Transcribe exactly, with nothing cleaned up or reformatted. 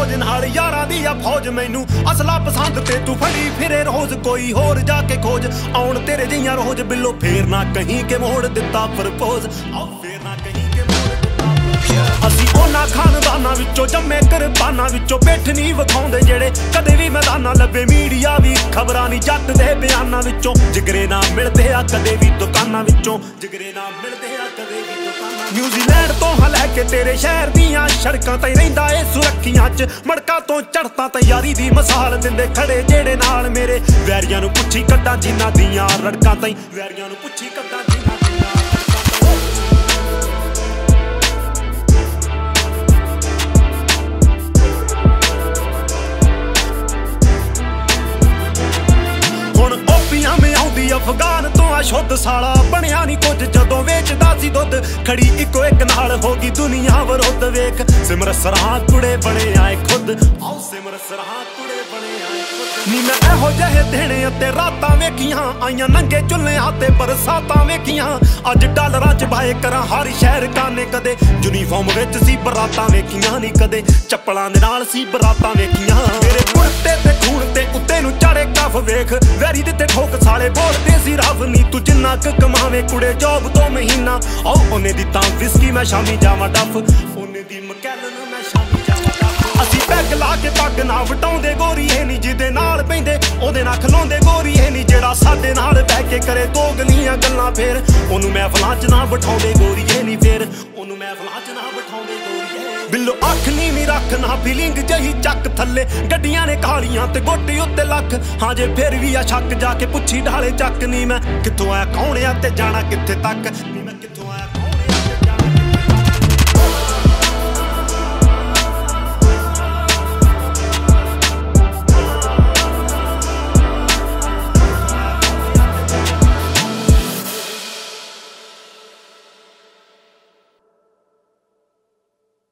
ਮौज नाल यारां दी आ फौज मैनू असला पसंद ते तू फड़ी फिरे रोज कोई होर जाके खोज आउण तेरे जियां रोज बिल्लो फेर ना कहीं के मोड़ दिता प्रपोज आओ फेर ना कहीं के मोड़ ਅਸੀਂ ਉਹਨਾਂ ਖਾਨਦਾਨਾਂ ਵਿੱਚੋਂ ਜੰਮੇ ਕੁਰਬਾਨਾਂ ਵਿੱਚੋਂ ਪਿੱਠ ਨਹੀਂ ਵਿਖਾਉਂਦੇ ਜਿਹੜੇ ਕਦੇ ਵੀ ਮੈਦਾਨਾਂ ਲੱਭੇ ਮੀਡੀਆ ਵੀ ਖਬਰਾਂ ਨਹੀਂ ਜੱਟ ਦੇ ਬਿਆਨਾਂ ਵਿੱਚੋਂ ਜਿਗਰੇ ਨਾ ਮਿਲਦੇ ਆ ਕਦੇ ਵੀ ਦੁਕਾਨਾਂ ਵਿੱਚੋਂ ਜਿਗਰੇ ਨਾ ਮਿਲਦੇ ਆ ਕਦੇ ਵੀ ਦੁਕਾਨਾਂ ਨਿਊਜ਼ੀਲੈਂਡ ਤੋਂ ਹਾਂ ਲੈ ਕੇ ਤੇਰੇ ਸ਼ਹਿਰ ਦੀਆਂ ਸੜਕਾਂ ਤੇ ਰਹਿੰਦਾ ਏ ਸੁਰੱਖੀਆਂ 'ਚ ਮੜਕਾਂ ਤੋਂ ਚੜ੍ਹਤਾ ਤਿਆਰੀ ਦੀ ਮਿਸਾਲ ਦਿੰਦੇ ਖੜੇ ਜਿਹੜੇ ਨਾਲ ਮੇਰੇ ਵੈਰੀਆਂ ਨੂੰ ਪੁੱਛੀ ਕੱਢਾਂ ਜਿਨ੍ਹਾਂ ਦੀਆਂ ਰੜਕਾਂ ਤਾਈਂ ਵੈਰੀਆਂ ਨੂੰ ਪੁੱਛੀ ਕੱਢਾਂ ਜਿਨ੍ਹਾਂ ਦੀਆਂ अफगान तो आ शुद्ध साला बनया नहीं कुछ जदों वेचदा सी दुध खड़ी इको एक नाल हो गई दुनिया विरुद्ध वेख सिमर सराह कुड़े बने आए खुद आओ सिमर सराह कुड़े बने आए खुद नी मैं एहो जहे दिने ते रातां वेखियां आईयां नंगे चुल्लियां ते बरसातां वेखियां अज डॉलरां च बाए करां हर शहर काने कदे यूनीफॉर्म विच सी बरातां वेखियां नहीं कदे चप्पलां दे नाल सी बरातां वेखियां मेरे कुर्ते ते खून ते उत्ते नूं चाड़े कफ वेख वैरी दे ठोक साले बोल ਸੀ ਰੱਬ ਨੀ ਤੂੰ ਜਿੰਨਾ ਕ ਕਮਾਵੇਂ ਕੁੜੇ ਜੋਬ ਤੋਂ ਮਹੀਨਾ ਆਓ ਉਹਨੇ ਦੀ ਤਾਂ ਵਿਸਕੀ ਮੈਂ ਸ਼ਾਮੀ ਜਾਵਾਂ ਡੱਫ ਉਹਨੇ ਦੀ ਮਕੈਲਨ ਮੈਂ ਸ਼ਾਮੀ ਜਾਵਾਂ ਡੱਫ ਅਸੀਂ ਪੈਗ ਲਾ ਕੇ ਪੱਗ ਨਾ ਵਟਾਉਂਦੇ ਗੋਰੀ ਇਹ ਨੀ ਜਿਹਦੇ ਨਾਲ ਪੈਂਦੇ ਉਹਦੇ ਨਾਲ ਖਲੋਂਦੇ ਗੋਰੀ ਇਹ ਨੀ ਜਿਹੜਾ ਸਾਡੇ ਨਾਲ ਬਹਿ ਕੇ ਕਰੇ ਦੋਗਲੀਆਂ ਗੱਲਾਂ ਫੇਰ ਉਹਨੂੰ ਮਹਿਫਲਾਂ 'ਚ ਨਾ ਬਿਠਾਉਂਦੇ ਗੋਰੀ ਇਹ ਨੀ ਫੇਰ ਉਹਨੂੰ ਮਹਿਫਲਾਂ 'ਚ ਨਾ ਬਿਠਾਉਂਦੇ ਗੋਰੀ ਬਿੱਲੋ ਅੱਖ ਨੀਵੀਂ ਰੱਖ ਨਾ ਫੀਲਿੰਗ ਜਹੀ ਚੱਕ ਥੱਲੇ ਗੱਡੀਆਂ ਨੇ ਕਾਲੀਆਂ ਤੇ ਗੋਡੇ ਉੱਤੇ ਲੱਖ ਹਾਂ ਜੇ ਫਿਰ ਵੀ ਆ ਛੱਕ ਜਾ ਕੇ ਪੁੱਛੀ ਢਾਲੇ ਚੱਕ ਨੀ ਮੈਂ ਕਿੱਥੋਂ ਆਇਆ ਕੌਣ ਆ ਤੇ ਜਾਣਾ ਕਿੱਥੇ ਤੱਕ